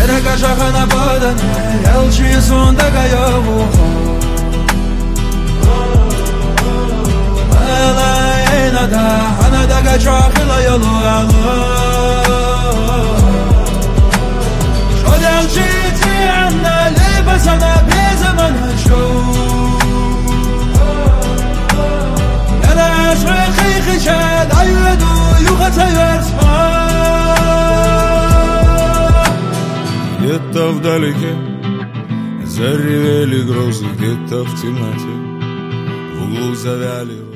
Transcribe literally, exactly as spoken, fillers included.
Серега шахана бодане, елчи сундага йовухо. Ала энада, анадага чахила йолу ало. Шодянчи тианна, лебасана безамана шоу. Яна ашрахи хичад, айведу юхата юэрсма. Где-то вдалеке заревели грозы, где-то в темноте в углу завяли